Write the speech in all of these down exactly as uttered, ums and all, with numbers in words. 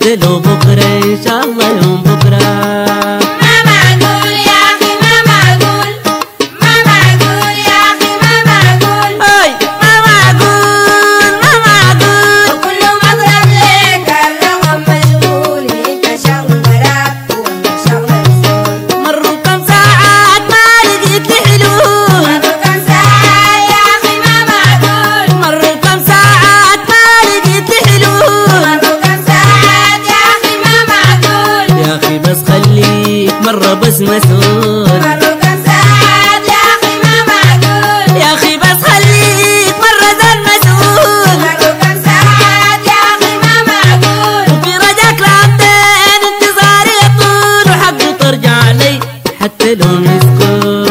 حتى لو بكرة إن شاء الله يوم بكرة. مرة بس مسؤول مرة كم ساعات يا أخي ما معقول، يا أخي بس خليك مرة زال مسؤول. مرة كم ساعات يا أخي ما معقول، وفي رجاك لعبتين انتظاري يطول، وحقه ترجع لي حتى لو مسكون.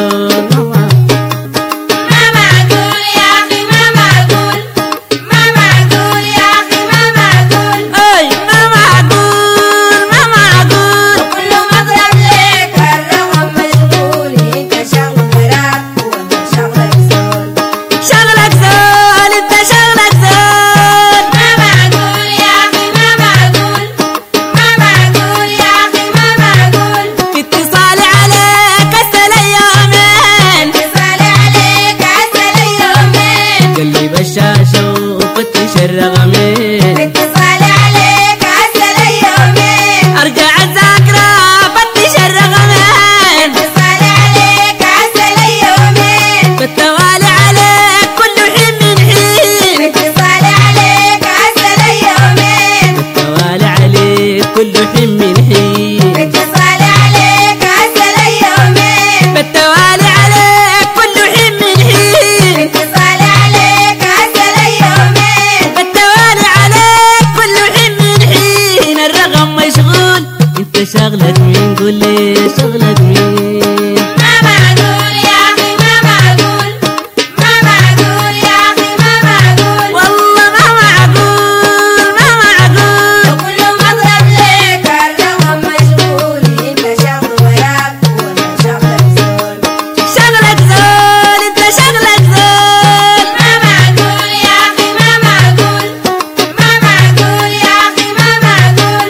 ما معقول يا أخي ما معقول، ما معقول يا أخي ما معقول، أي ما معقول ما معقول. وكل ما أضرب لك الرقم مشغول، أنت شغلك وأنت شغلك زول، شغلك زول انت شغلك زول. ما معقول يا أخي ما معقول، ما معقول يا أخي ما معقول، في اتصالي عليك هسه يومين، اتصالي عليك هسه يومين، قلبي بالشاشة وفتش الرقمين، اتصالي عليك هسه يومين، ارجع الذاكرة فتش الرقمين، اتصالي عليك هسه يومين، بالتوالي عليك كل حين من حين، اتصالي عليك هسه يومين، بالتوالي عليك كل حين من حين، اتصالي عليك هسه يومين، بالتوالي عليك كل حين من حين، اتصالي عليك هسه يومين، بالتوالي عليك كل حين من حين. الرقم مشغول انت شغلك مين؟ قول لي شغلك مين؟ ما معقول يا أخي ما معقول، ما معقول يا أخي ما معقول، والله ما معقول ما معقول. وكل ما أضرب لك الرقم مشغول، أنت شغلك وأنا شغلك زول، شغلك زول انت شغلك زول. ما معقول يا أخي ما معقول، ما معقول يا أخي ما معقول،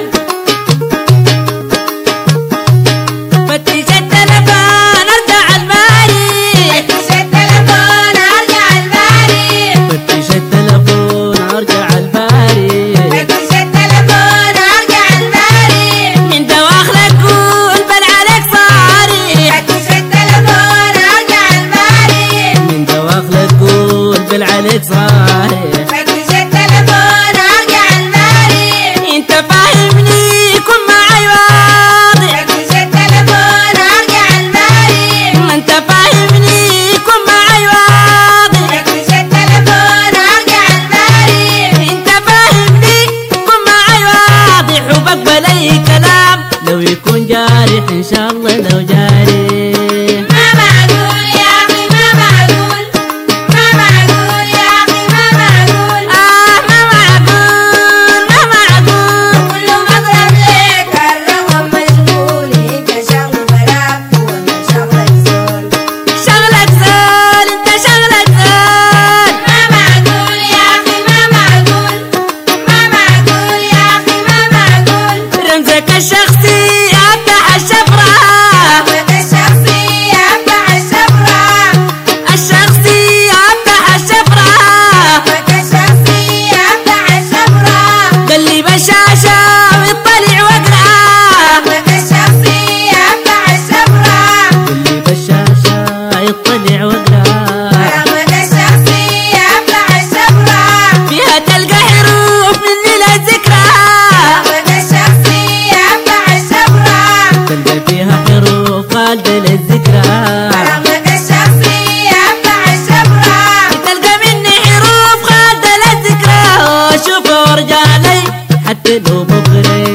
فتش التلفون ارجع الباري، فتش التلفون أرجع الباري، فتش التلفون ارجع الباري، فتش التلفون أرجع الباري، من دواخلك قول بل عليك صاري، فتش التلفون أرجع الباري، من دواخلك قول بل عليك صاري. فتش التلفون أرجع الباري، انت فاهمني كن معي واضح، فتش التلفون أرجع الباري، ما انت فاهمني كن معي واضح، فتش التلفون أرجع الباري، انت فاهمني كن معي واضح، وبقبل اي كلام لو يكون جارح ان شاء الله لو جارح. ما معقول يا أخي ما معقول، ما معقول يا أخي ما معقول، آه ما معقول ما معقول. وكل ما أضرب لك الرقم مشغول، أنت شغلك وأنا شغلك زول، شغلك زول انت شغلك زول. ما معقول يا أخي ما معقول، ما معقول يا أخي ما معقول، رمزك الشخصي افتح الشفرة، رقمك الشخصي أفتح الشفرة، الشخصي افتح الشفرة، رقمك الشخصي أفتح الشفرة، قلب الشاشة واطلع واقرا، رقمك الشخصي أفتح الشفرة، قلب الشاشة يطلع واقرا، رقمك الشخصي أفتح الشفرة، فيها تلقى حروف من الذكرى، رقمك الشخصي أفتح الشفرة، تلقى فيها حروف خالدة للذكرى، رقمك الشخصي أفتح الشفرة، تلقى مني حروف خالدة للذكرى. شوف وارجع لي حتى لو بكرة